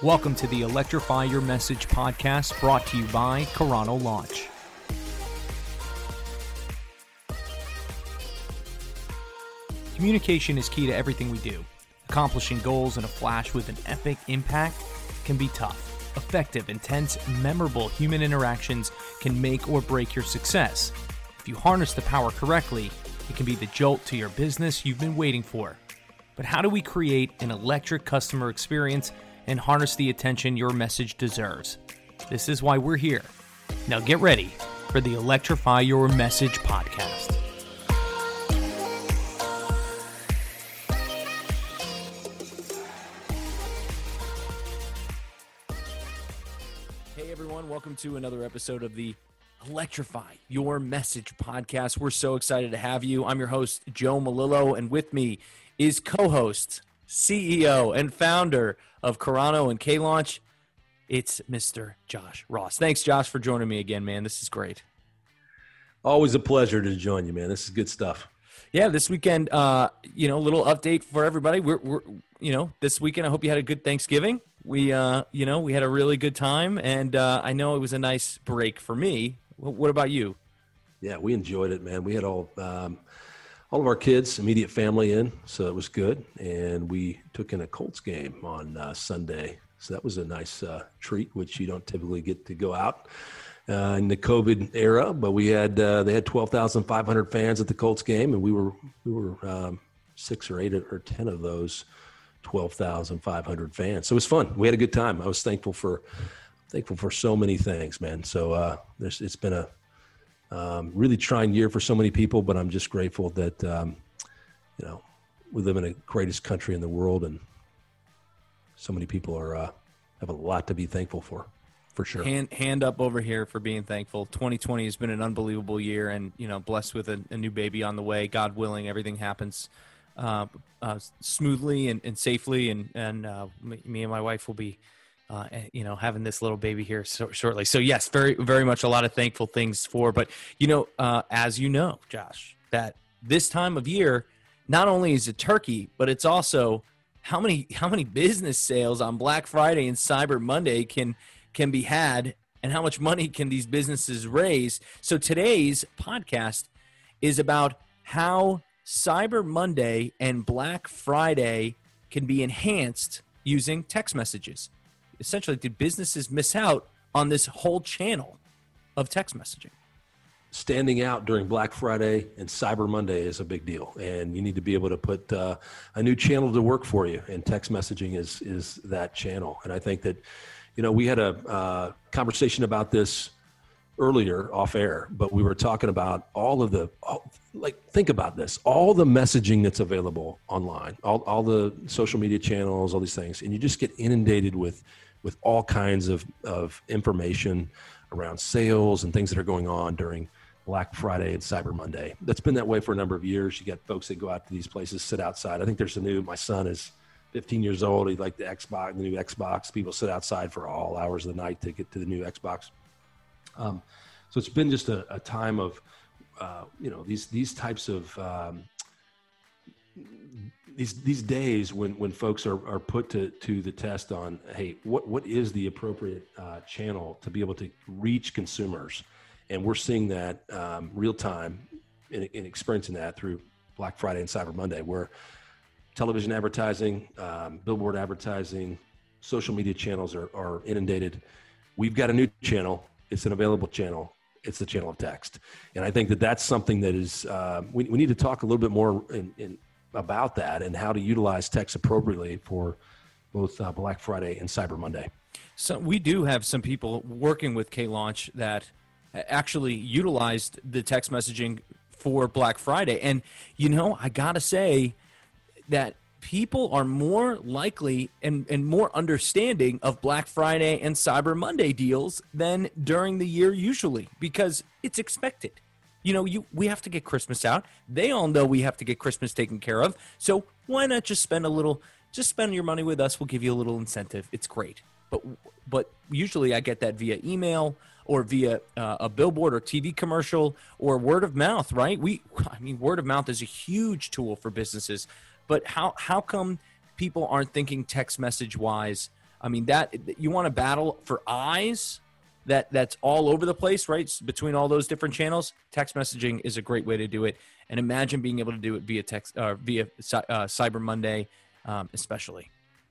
Welcome to the Electrify Your Message podcast, brought to you by Carano Launch. Communication is key to everything we do. Accomplishing goals in a flash with an epic impact can be tough. Effective, intense, memorable human interactions can make or break your success. If you harness the power correctly, it can be the jolt to your business you've been waiting for. But how do we create an electric customer experience and harness the attention your message deserves? This is why we're here. Now get ready for the Electrify Your Message podcast. Hey everyone, welcome to another episode of the Electrify Your Message podcast. We're so excited to have you. I'm your host, Joe Malillo, and with me is co-host, CEO, and founder of Carano and K-Launch. It's Mr. Josh Ross. Thanks, Josh, for joining me again, man. This is great. Always a pleasure to join you, man. This is good stuff. Yeah, this weekend, a little update for everybody. We're this weekend, I hope you had a good Thanksgiving. We had a really good time, and I know it was a nice break for me. What about you? Yeah, we enjoyed it, man. We had all of our kids, immediate family in, so it was good. And we took in a Colts game on Sunday. So that was a nice treat, which you don't typically get to go out in the COVID era. But we had they had 12,500 fans at the Colts game, and we were 6 or 8 or 10 of those 12,500 fans. So it was fun. We had a good time. I was thankful for so many things, man. So it's been a really trying year for so many people, but I'm just grateful that we live in the greatest country in the world, and so many people have a lot to be thankful for sure. Hand up over here for being thankful. 2020 has been an unbelievable year, and blessed with a new baby on the way. God willing, everything happens smoothly and safely, and me and my wife will be having this little baby here shortly. So yes, very, very much a lot of thankful things for, but as you know, Josh, that this time of year, not only is it turkey, but it's also how many business sales on Black Friday and Cyber Monday can be had, and how much money can these businesses raise. So today's podcast is about how Cyber Monday and Black Friday can be enhanced using text messages. Essentially, did businesses miss out on this whole channel of text messaging? Standing out during Black Friday and Cyber Monday is a big deal, and you need to be able to put a new channel to work for you, and text messaging is that channel. And I think that, we had a conversation about this earlier off air, but we were talking about think about this, all the messaging that's available online, all the social media channels, all these things, and you just get inundated with all kinds of information around sales and things that are going on during Black Friday and Cyber Monday. That's been that way for a number of years. You got folks that go out to these places, sit outside. I think there's my son is 15 years old. He liked the new Xbox. People sit outside for all hours of the night to get to the new Xbox. So it's been just a time of, these types of, these days when folks are put to the test on, hey, what is the appropriate channel to be able to reach consumers? And we're seeing that real time and experiencing that through Black Friday and Cyber Monday, where television advertising, billboard advertising, social media channels are inundated. We've got a new channel. It's an available channel. It's the channel of text. And I think that that's something that is, we need to talk a little bit more about that and how to utilize text appropriately for both Black Friday and Cyber Monday. So we do have some people working with K-Launch that actually utilized the text messaging for Black Friday. And, I got to say that people are more likely and more understanding of Black Friday and Cyber Monday deals than during the year usually, because it's expected. We have to get Christmas out. They all know we have to get Christmas taken care of. So why not just spend your money with us. We'll give you a little incentive. It's great. But usually I get that via email or via a billboard or TV commercial or word of mouth, right? Word of mouth is a huge tool for businesses. But how come people aren't thinking text message wise I mean, that you want to battle for eyes that's all over the place, right? Between all those different channels, text messaging is a great way to do it. And imagine being able to do it via text, via Cyber Monday, especially.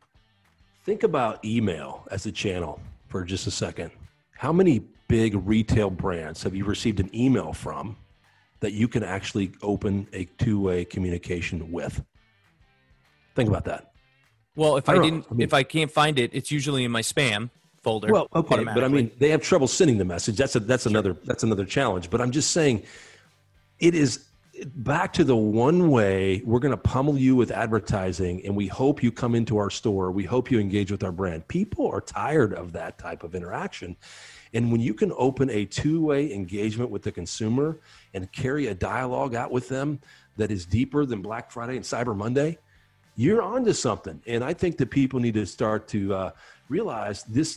Think about email as a channel for just a second. How many big retail brands have you received an email from that you can actually open a two-way communication with? Think about that. Well, if I can't find it, it's usually in my spam folder. Well, okay, but I mean, they have trouble sending the message. That's another challenge. But I'm just saying, it is back to the one way we're going to pummel you with advertising, and we hope you come into our store. We hope you engage with our brand. People are tired of that type of interaction. And when you can open a two-way engagement with the consumer and carry a dialogue out with them that is deeper than Black Friday and Cyber Monday, you're onto something. And I think that people need to start to realize this,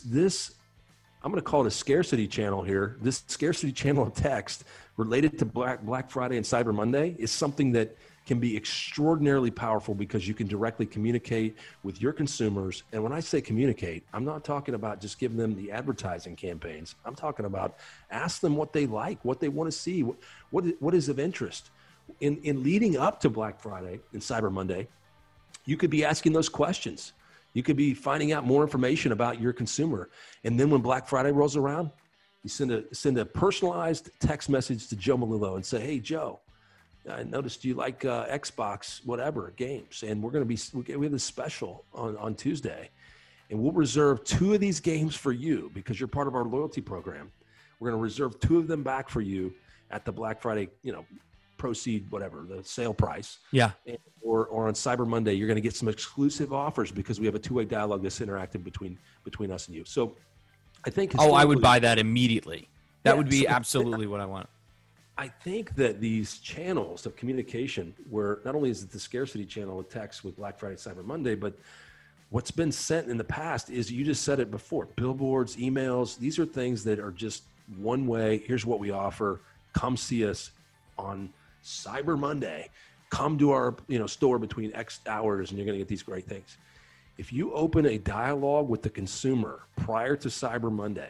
I'm going to call it a scarcity channel here. This scarcity channel of text related to Black Friday and Cyber Monday is something that can be extraordinarily powerful because you can directly communicate with your consumers. And when I say communicate, I'm not talking about just giving them the advertising campaigns. I'm talking about ask them what they like, what they want to see, what is of interest. In leading up to Black Friday and Cyber Monday, you could be asking those questions. You could be finding out more information about your consumer. And then when Black Friday rolls around, you send a personalized text message to Joe Melillo and say, hey, Joe, I noticed you like Xbox, whatever, games. And we have this special on Tuesday. And we'll reserve 2 of these games for you because you're part of our loyalty program. We're going to reserve 2 of them back for you at the Black Friday, proceed, whatever, the sale price. Yeah. Or on Cyber Monday, you're going to get some exclusive offers because we have a two-way dialogue that's interactive between us and you. So I think I would buy that immediately. That would be absolutely what I want. I think that these channels of communication, where not only is it the scarcity channel of text with Black Friday, Cyber Monday, but what's been sent in the past is, you just said it before, billboards, emails. These are things that are just one way. Here's what we offer. Come see us on Cyber Monday. Come to our store between X hours and you're going to get these great things. If you open a dialogue with the consumer prior to Cyber Monday,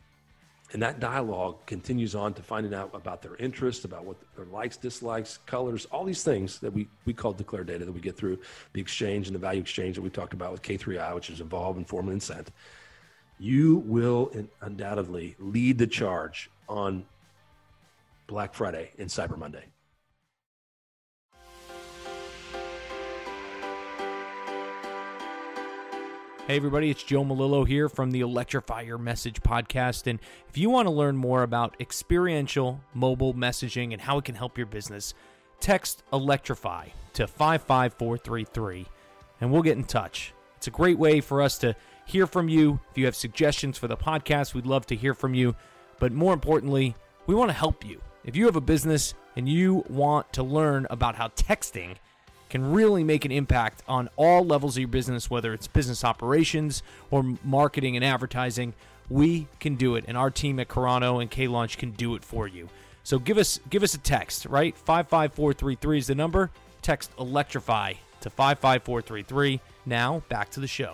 and that dialogue continues on to finding out about their interests, about what their likes, dislikes, colors, all these things that we call declare data that we get through the exchange and the value exchange that we talked about with K3I, which is involve, inform, and incent, you will undoubtedly lead the charge on Black Friday and Cyber Monday. Hey everybody, it's Joe Melillo here from the Electrify Your Message podcast. And if you want to learn more about experiential mobile messaging and how it can help your business, text Electrify to 55433 and we'll get in touch. It's a great way for us to hear from you. If you have suggestions for the podcast, we'd love to hear from you. But more importantly, we want to help you. If you have a business and you want to learn about how texting can really make an impact on all levels of your business, whether it's business operations or marketing and advertising, we can do it. And our team at Carano and K-Launch can do it for you. So give us a text, right? 55433 is the number. Text Electrify to 55433. Now, back to the show.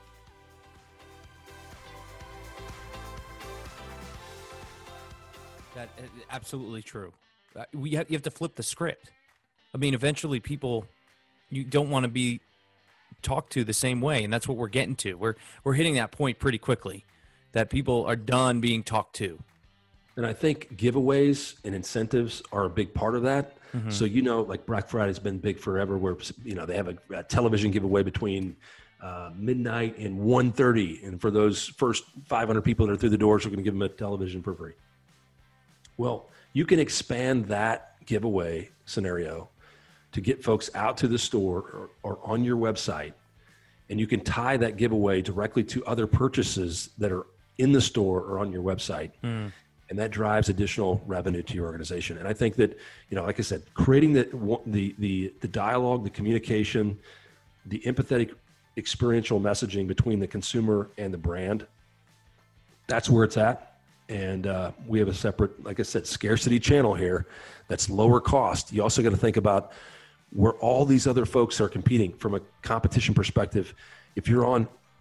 That absolutely true. You have to flip the script. I mean, eventually people, you don't want to be talked to the same way, and that's what we're getting to. We're hitting that point pretty quickly that people are done being talked to. And I think giveaways and incentives are a big part of that. Mm-hmm. So, like Black Friday's been big forever, where they have a television giveaway between midnight and 1:30, and for those first 500 people that are through the doors, we're going to give them a television for free. Well, you can expand that giveaway scenario to get folks out to the store or on your website, and you can tie that giveaway directly to other purchases that are in the store or on your website. And that drives additional revenue to your organization. And I think that, like I said, creating the dialogue, the communication, the empathetic experiential messaging between the consumer and the brand, that's where it's at. And we have a separate, like I said, scarcity channel here that's lower cost. You also got to think about where all these other folks are competing from a competition perspective. If you're on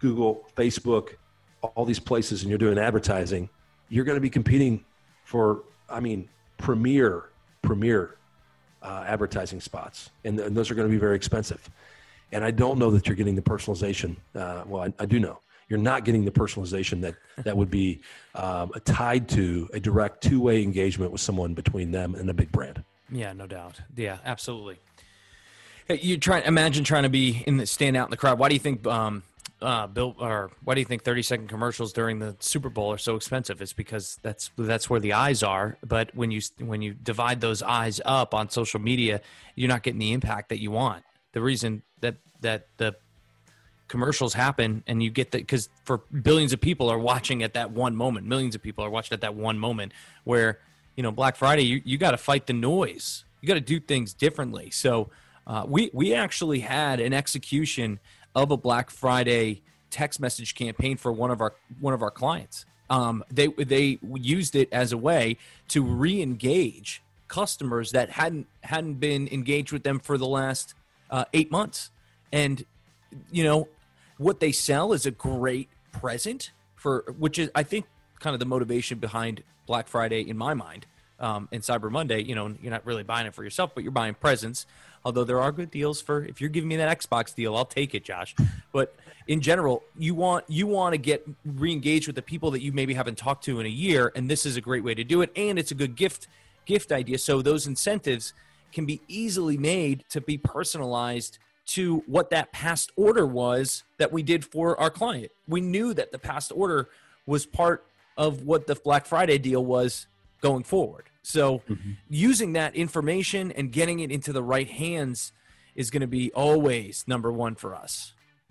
Google, Facebook, all these places, and you're doing advertising, you're going to be competing for, premier advertising spots. And those are going to be very expensive. And I don't know that you're getting the personalization. I do know. You're not getting the personalization that would be tied to a direct two-way engagement with someone between them and a big brand. Yeah, no doubt. Yeah, absolutely. Hey, imagine trying to stand out in the crowd. Why do you think why do you think 30-second commercials during the Super Bowl are so expensive? It's because that's where the eyes are. But when you divide those eyes up on social media, you're not getting the impact that you want. The reason that the commercials happen and you get that because for billions of people are watching at that one moment, millions of people are watching at that one moment where, Black Friday, you got to fight the noise. You got to do things differently. So we actually had an execution of a Black Friday text message campaign for one of our clients. They used it as a way to re-engage customers that hadn't been engaged with them for the last 8 months. And what they sell is a great present which is, I think, kind of the motivation behind Black Friday in my mind. And Cyber Monday, you're not really buying it for yourself, but you're buying presents. Although there are good deals if you're giving me that Xbox deal, I'll take it, Josh. But in general, you want to get re-engaged with the people that you maybe haven't talked to in a year, and this is a great way to do it. And it's a good gift idea. So those incentives can be easily made to be personalized to what that past order was that we did for our client. We knew that the past order was part of what the Black Friday deal was going forward. So using that information and getting it into the right hands is going to be always number one for us.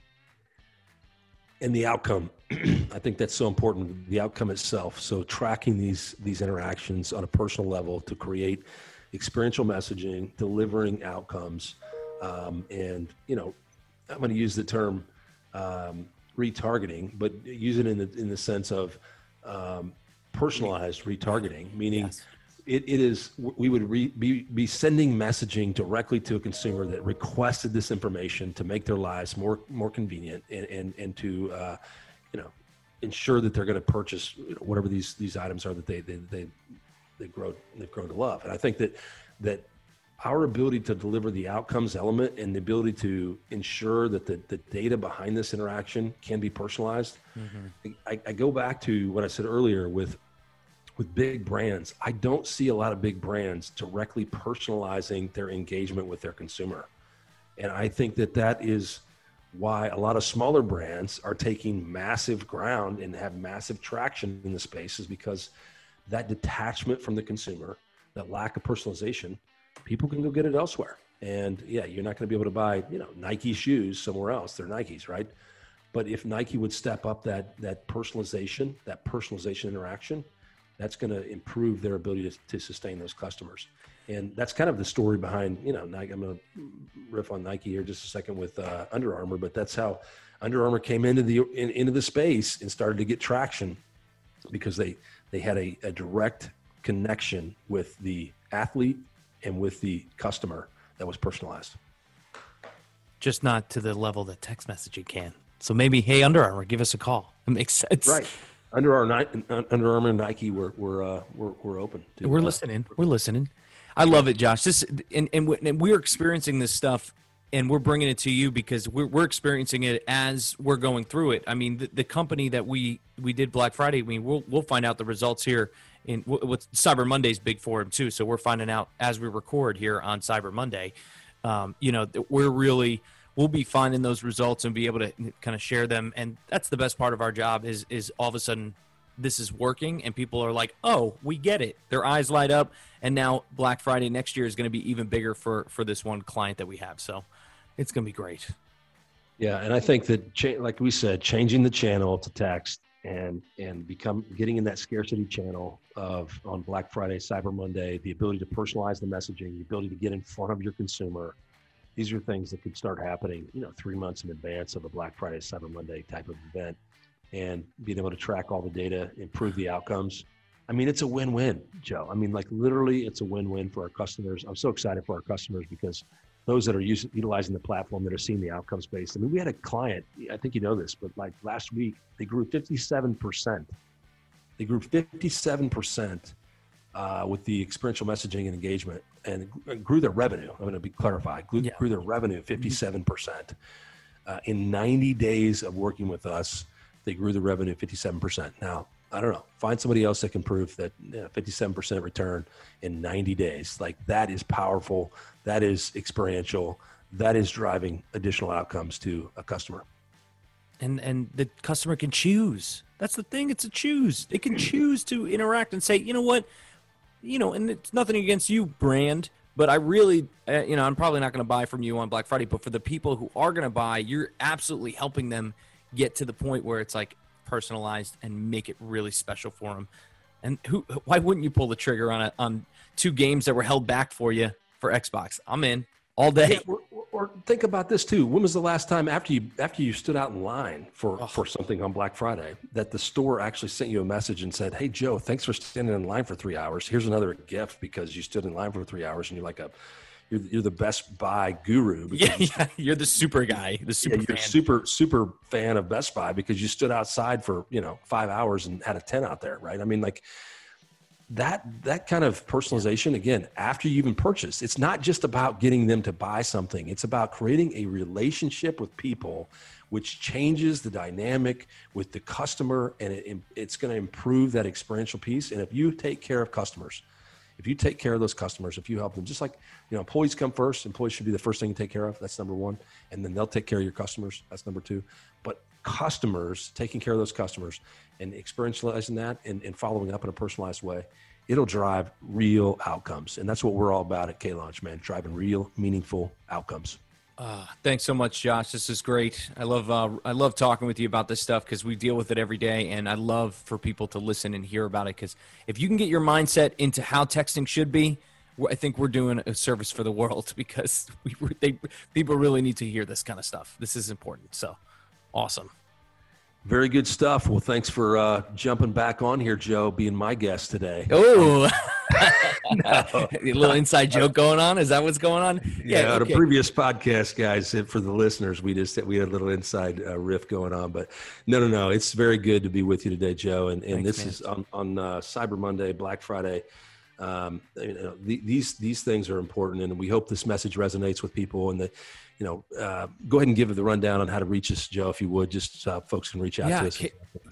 And the outcome, I think that's so important, the outcome itself. So tracking these interactions on a personal level to create experiential messaging, delivering outcomes. And, I'm going to use the term retargeting, but use it in the sense of personalized retargeting, meaning yes. It is, we would be sending messaging directly to a consumer that requested this information to make their lives more convenient and to, ensure that they're going to purchase whatever these items are that they've grown to love. And I think that our ability to deliver the outcomes element and the ability to ensure that the data behind this interaction can be personalized. Mm-hmm. I go back to what I said earlier with big brands. I don't see a lot of big brands directly personalizing their engagement with their consumer. And I think that is why a lot of smaller brands are taking massive ground and have massive traction in the space, is because that detachment from the consumer, that lack of personalization, people can go get it elsewhere. And yeah, you're not going to be able to buy, Nike shoes somewhere else. They're Nikes, right? But if Nike would step up that personalization interaction, that's going to improve their ability to sustain those customers. And that's kind of the story behind, Nike. I'm going to riff on Nike here just a second with Under Armour, but that's how Under Armour came into the space and started to get traction, because they had a direct connection with the athlete and with the customer that was personalized. Just not to the level that text messaging can. So maybe, hey, Under Armour, give us a call. It makes sense. Right. Under Armour and Nike we're open. We're listening. We're listening. I love it, Josh. And we're experiencing this stuff, and we're bringing it to you because we're experiencing it as we're going through it. I mean, the company that we did Black Friday, we'll find out the results here in what Cyber Monday's big for them too. So we're finding out as we record here on Cyber Monday. We'll be finding those results and be able to kind of share them. And that's the best part of our job is all of a sudden this is working and people are like, oh, we get it. Their eyes light up. And now Black Friday next year is going to be even bigger for this one client that we have. So it's going to be great. Yeah. And I think that, like we said, changing the channel to text and getting in that scarcity channel on Black Friday, Cyber Monday, the ability to personalize the messaging, the ability to get in front of your consumer. These are things that could start happening, 3 months in advance of a Black Friday, Cyber Monday type of event, and being able to track all the data, improve the outcomes. I mean, it's a win-win, Joe. I mean, like literally it's a win-win for our customers. I'm so excited for our customers because those that are utilizing the platform that are seeing the outcomes based. I mean, we had a client, I think you know this, but like last week, they grew 57%. They grew 57% with the experiential messaging and engagement, and grew their revenue. I'm going to be clarified. Grew their revenue 57%. In 90 days of working with us, they grew the revenue 57%. Now, I don't know. Find somebody else that can prove that 57% return in 90 days. Like, that is powerful. That is experiential. That is driving additional outcomes to a customer. And the customer can choose. That's the thing. It's a choose. They can choose to interact and say, you know what, and it's nothing against you, brand, but I really, I'm probably not going to buy from you on Black Friday, but for the people who are going to buy, you're absolutely helping them get to the point where it's like personalized and make it really special for them. And why wouldn't you pull the trigger on 2 games that were held back for you for Xbox? I'm in all day. Yeah, or think about this too. When was the last time after you stood out in line for something on Black Friday that the store actually sent you a message and said, "Hey Joe, thanks for standing in line for 3 hours. Here's another gift because you stood in line for 3 hours and you're like you're the Best Buy guru." Yeah, you're the super guy, you're super fan of Best Buy because you stood outside for 5 hours and had a tent out there, right? I mean, like that kind of personalization, again, after you even purchased. It's not just about getting them to buy something. It's about creating a relationship with people, which changes the dynamic with the customer, and it's going to improve that experiential piece. And if you take care of customers, if you take care of those customers, if you help them, just like, employees come first. Employees should be the first thing you take care of. That's number one. And then they'll take care of your customers. That's number two. But customers, taking care of those customers and experientializing that and following up in a personalized way, it'll drive real outcomes. And that's what we're all about at K-Launch, man, driving real, meaningful outcomes. Thanks so much, Josh. This is great. I love talking with you about this stuff because we deal with it every day, and I love for people to listen and hear about it, because if you can get your mindset into how texting should be, I think we're doing a service for the world, because people really need to hear this kind of stuff. This is important. So awesome. Very good stuff. Well, thanks for jumping back on here, Joe, being my guest today. Oh, a little inside joke going on. Is that what's going on? Yeah, okay. The previous podcast, guys, for the listeners, we had a little inside riff going on. But no. It's very good to be with you today, Joe. And thanks, this man. Is on Cyber Monday, Black Friday. These things are important, and we hope this message resonates with people. And go ahead and give the rundown on how to reach us, Joe, if you would, just so folks can reach out to us.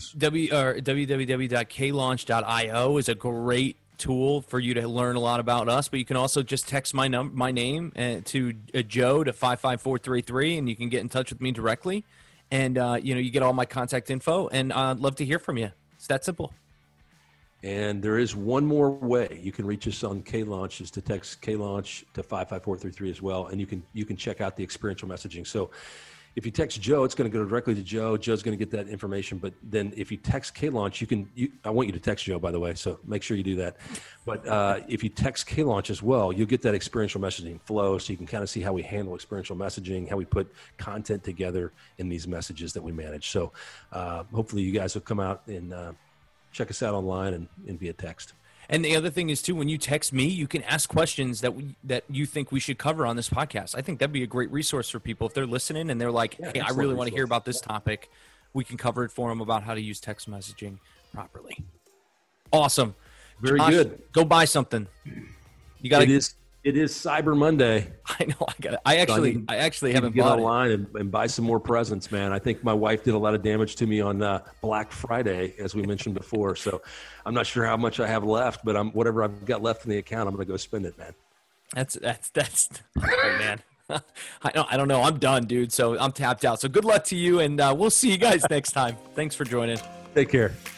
www.klaunch.io is a great tool for you to learn a lot about us, but you can also just text my name to Joe to 55433, and you can get in touch with me directly. And, you get all my contact info, and I'd love to hear from you. It's that simple. And there is one more way you can reach us on K-Launch, is to text K-Launch to 55433 as well. And you can check out the experiential messaging. So if you text Joe, it's going to go directly to Joe. Joe's going to get that information. But then if you text K-Launch, I want you to text Joe, by the way, so make sure you do that. But if you text K-Launch as well, you'll get that experiential messaging flow, so you can kind of see how we handle experiential messaging, how we put content together in these messages that we manage. So hopefully you guys will come out and check us out online and via text. And the other thing is, too, when you text me, you can ask questions that you think we should cover on this podcast. I think that'd be a great resource for people if they're listening and they're like, hey, I really want to hear about this topic. We can cover it for them about how to use text messaging properly. Awesome. Very Josh, good. Go buy something. You got It is Cyber Monday. I know. I actually haven't get bought online and buy some more presents, man. I think my wife did a lot of damage to me on Black Friday, as we mentioned before. So I'm not sure how much I have left, but whatever I've got left in the account, I'm going to go spend it, man. That's oh, man. I don't know. I'm done, dude. So I'm tapped out. So good luck to you, and we'll see you guys next time. Thanks for joining. Take care.